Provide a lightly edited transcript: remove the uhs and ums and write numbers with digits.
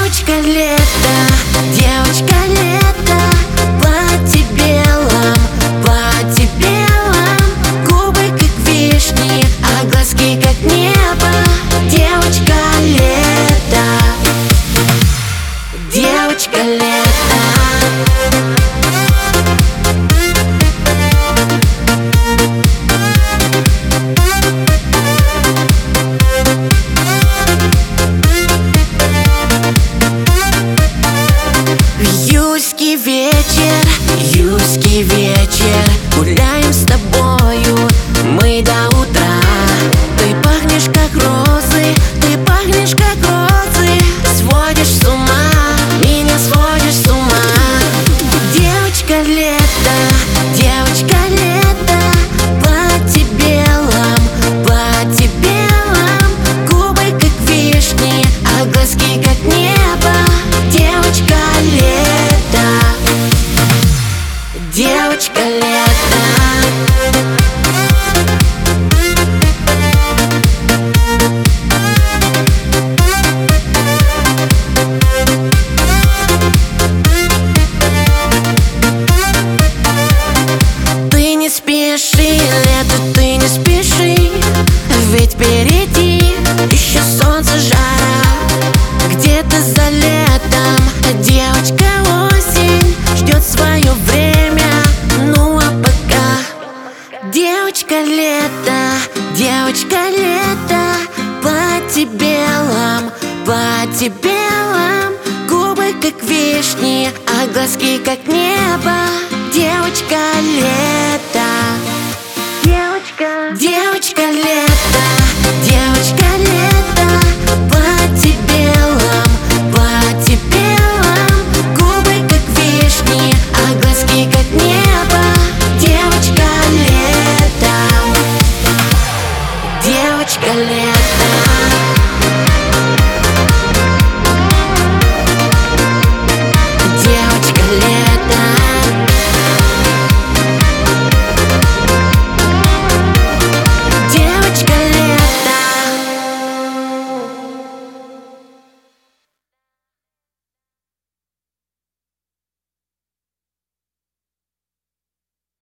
Девочка лето, девочка лето, платье белом, платье белом, губы как вишни, а глазки как небо. Девочка лето, девочка лето. Июльский вечер, гуляем с тобою мы до утра. Ты пахнешь как розы, ты пахнешь как розы. Сводишь с ума, меня сводишь с ума. Девочка лето, девочка лето, платье белом, платье белом, губы как вишни, а глазки как небо. Девочка лето, девочка лето. Ты не спеши, лето, ты не спеши, ведь впереди еще солнце, жара. Где-то за летом девочка осень ждет свое время. Ну а пока девочка лето, девочка лето, платье белом, платье белом, губы как вишни, а глазки как небо. Девочка лето, девочка, девочка лето.